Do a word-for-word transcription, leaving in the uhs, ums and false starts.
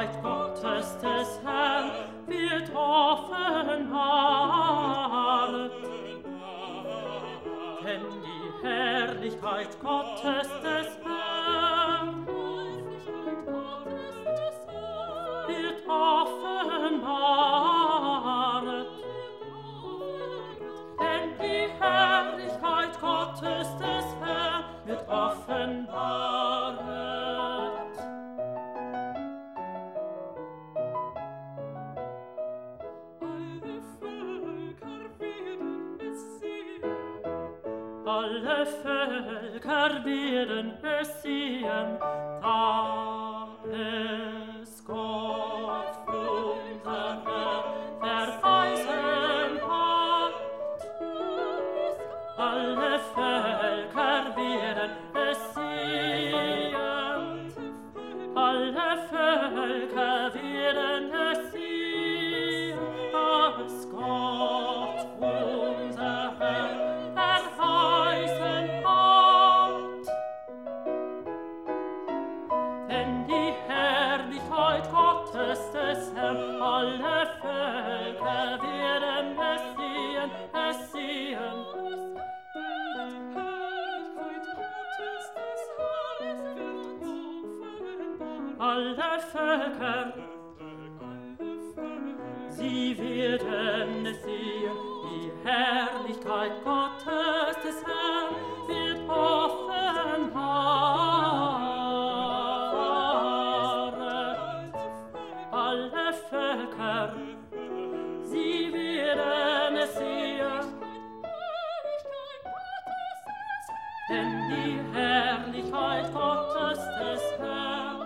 Herrlichkeit Gottes des Herrn wird offenbart. Denn die Herrlichkeit Gottes des Herrn wird offenbart. Denn die Herrlichkeit Gottes des Herrn wird offenbart. Alle Völker werden es sehen, da es Gott unser Herr verheißen hat. Alle Völker werden es sehen, alle Völker werden es sehen, da es Gott unser Herr verheißen hat. Denn die Herrlichkeit Gottes des Herrn, alle Völker werden es sehen, es sehen. Alle Völker, sie werden es sehen, die Herrlichkeit Gottes des Herrn wird offenbart. Alle Völker, sie werden es sehen, denn die Herrlichkeit Gottes des Herrn